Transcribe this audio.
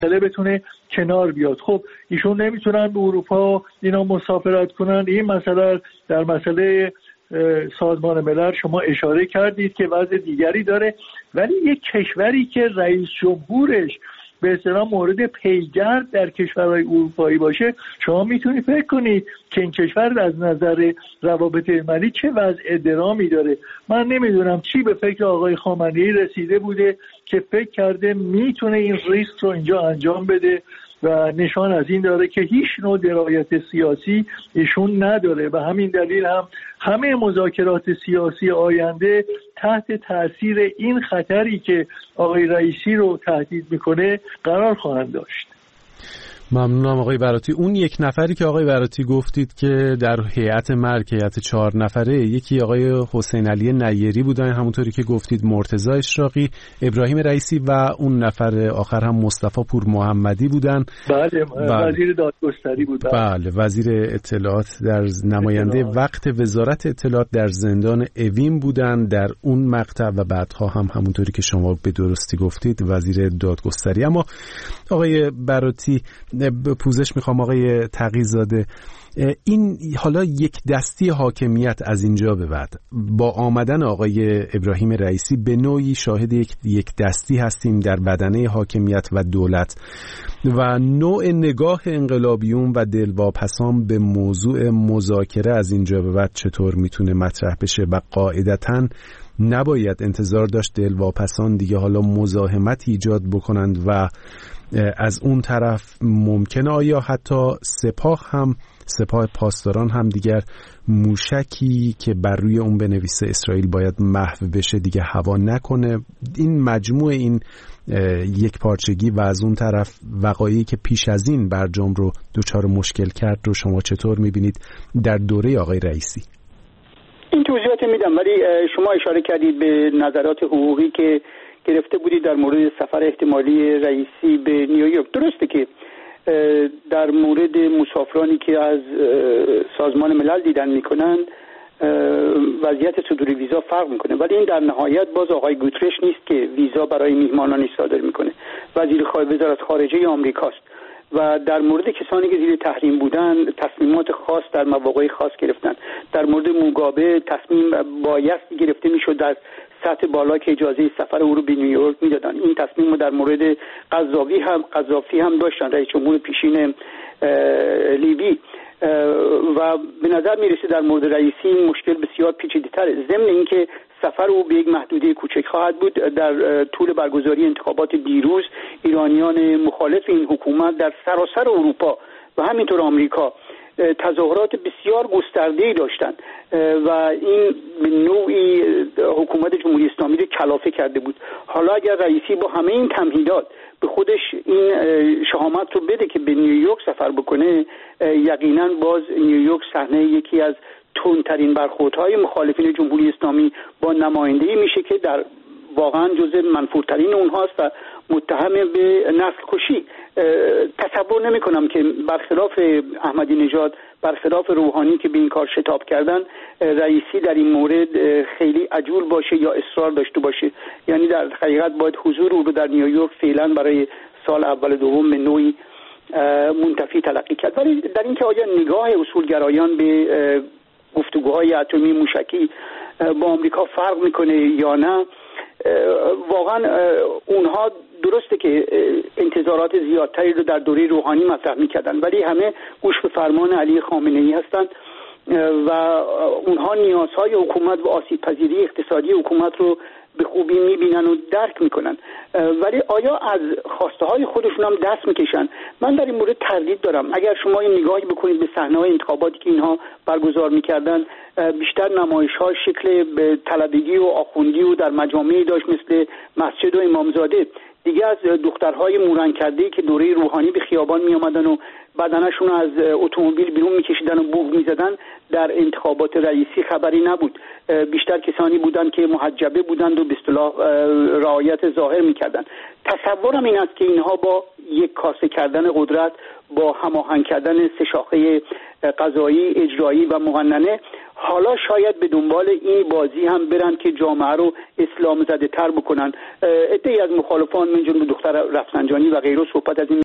بتونه کنار بیاد. خب ایشون نمیتونن به اروپا اینا مسافرت کنن. این مسئله در مسئله سازمان ملل شما اشاره کردید که وضع دیگری داره، ولی یک کشوری که رئیس جمهورش به اصطلاح مورد پیگرد در کشورهای اروپایی باشه، شما میتونید فکر کنید که این کشور از نظر روابط ملی چه وضع درامی داره. من نمیدونم چی به فکر آقای خامنه‌ای رسیده بوده که فکر کرده میتونه این ریسک رو اینجا انجام بده و نشان از این داره که هیچ نوع درایت سیاسی ایشون نداره و همین دلیل هم همه مذاکرات سیاسی آینده تحت تاثیر این خطری که آقای رئیسی رو تهدید میکنه قرار خواهند داشت. ممنونم آقای براتی. اون یک نفری که آقای براتی گفتید که در هیئت مرگ، هیئت 4 نفره، یکی آقای حسین علی نیری بودن، همونطوری که گفتید مرتضی اشراقی، ابراهیم رئیسی و اون نفر آخر هم مصطفی پور محمدی بودن. بله وزیر دادگستری بود. بله وزیر اطلاعات در نماینده وقت وزارت اطلاعات در زندان اوین بودن در اون مقطع و بعدها هم همونطوری که شما به درستی گفتید وزیر دادگستری. اما آقای براتی پوزش میخوام آقای تقی‌زاده، این حالا یک دستی حاکمیت از اینجا به بعد با آمدن آقای ابراهیم رئیسی به نوعی شاهد یک دستی هستیم در بدنه حاکمیت و دولت و نوع نگاه انقلابیون و دلواپسان به موضوع مذاکره از اینجا به بعد چطور میتونه مطرح بشه و قاعدتاً نباید انتظار داشت دلواپسان دیگه حالا مزاحمت ایجاد بکنند و از اون طرف ممکنه آیا حتی سپاه پاسداران هم دیگر موشکی که بر روی اون بنویسه اسرائیل باید محو بشه دیگه هوا نکنه. این مجموع این یک پارچگی و از اون طرف وقایعی که پیش از این برجام رو دچار مشکل کرد رو شما چطور میبینید در دوره آقای رئیسی؟ این توضیحات میدم، ولی شما اشاره کردید به نظرات حقوقی که گرفته بودید در مورد سفر احتمالی رئیسی به نیویورک. درسته که در مورد مسافرانی که از سازمان ملل دیدن میکنن وضعیت صدور ویزا فرق میکنه، ولی این در نهایت باز آقای گوترش نیست که ویزا برای میهمانانی صادر میکنه، وزارت خارجه آمریکاست و در مورد کسانی که زیر تحریم بودن تصمیمات خاص در مواقع خاص گرفتن. در مورد موگابه تصمیم بایستی گرفته میشد در سطح بالا که اجازه سفر او رو به نیویورک میدادن. این تصمیم رو در مورد قذافی هم داشتن، رئیس جمهور پیشین لیبی، و به نظر میرسه در مورد رئیسی این مشکل بسیار پیچیده‌تره. ضمن اینکه سفر او به یک محدوده کوچک خواهد بود. در طول برگزاری انتخابات دیروز ایرانیان مخالف این حکومت در سراسر اروپا و همینطور آمریکا تظاهرات بسیار گسترده‌ای داشتند و این به نوعی حکومت جمهوری اسلامی رو کلافه کرده بود. حالا اگر رئیسی با همه این تمهیدات به خودش این شهامت رو بده که به نیویورک سفر بکنه، یقینا باز نیویورک صحنه یکی از تندترین برخوردهای مخالفین جمهوری اسلامی با نماینده‌ای میشه که در واقعا جزء منفورترین اونهاست و متهم به نسل کشی. تصور نمی کنم که برخلاف احمدی نژاد، برخلاف روحانی که به این کار شتاب کردن، رئیسی در این مورد خیلی عجول باشه یا اصرار داشته باشه. یعنی در حقیقت باید حضور او رو در نیویورک فعلا برای سال اول دوم به نوعی منتفی تلقی کرد. ولی در اینکه آیا نگاه اصولگرایان به گفتگوهای اتمی موشکی با آمریکا فرق میکنه یا نه، واقعا اونها درسته که انتظارات زیادتری رو در دوره روحانی مطرح میکردن، ولی همه گوش به فرمان علی خامنه‌ای هستند و اونها نیازهای حکومت و آسیب‌پذیری اقتصادی حکومت رو به خوبی میبینن و درک میکنن، ولی آیا از خواسته های خودشون هم دست میکشن؟ من در این مورد تردید دارم. اگر شما این نگاهی بکنید به صحنه‌های انتخاباتی که اینها برگزار میکردن، بیشتر نمایش‌ها شکل طلبگی و آخوندی و در مجامعی داشت مثل مسجد و امامزاده. دیگه از دخترهای مورن کرده‌ای که دوره روحانی به خیابان می آمدن و بدنشون از اتومبیل بیرون میکشیدن و بوق میزدن در انتخابات رئیسی خبری نبود. بیشتر کسانی بودند که محجبه بودند و به اصطلاح رعایت ظاهر میکردند. تصورم این است که اینها با یک کاسه کردن قدرت، با هماهنگ کردن سه شاخه قضایی، اجرایی و مقننه، حالا شاید به دنبال این بازی هم برن که جامعه رو اسلام زده تر بکنن. عده‌ای از مخالفان من جمله دختر رفسنجانی و غیره صحبت از این